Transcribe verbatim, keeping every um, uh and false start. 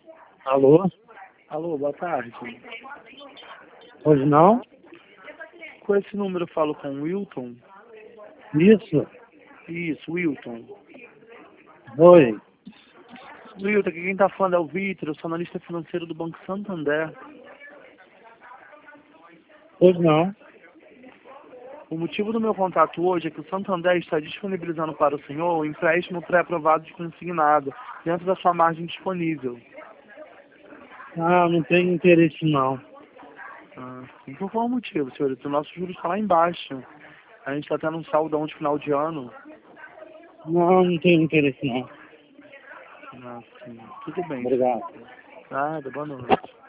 Alô? Alô, boa tarde. Hoje não? Com esse número eu falo com o Wilton? Isso? Isso, Wilton. Oi. Wilton, aqui quem tá falando é o Vitor, eu sou analista financeiro do Banco Santander. Hoje não? O motivo do meu contato hoje é que o Santander está disponibilizando para o senhor o empréstimo pré-aprovado de consignado, dentro da sua margem disponível. Ah, não tenho interesse não. Ah, sim. Por qual motivo, senhor? O nosso juros está lá embaixo. A gente está tendo um saldão de final de ano. Não, não tenho interesse não. Ah, sim. Tudo bem, senhor. Obrigado. Nada, boa noite.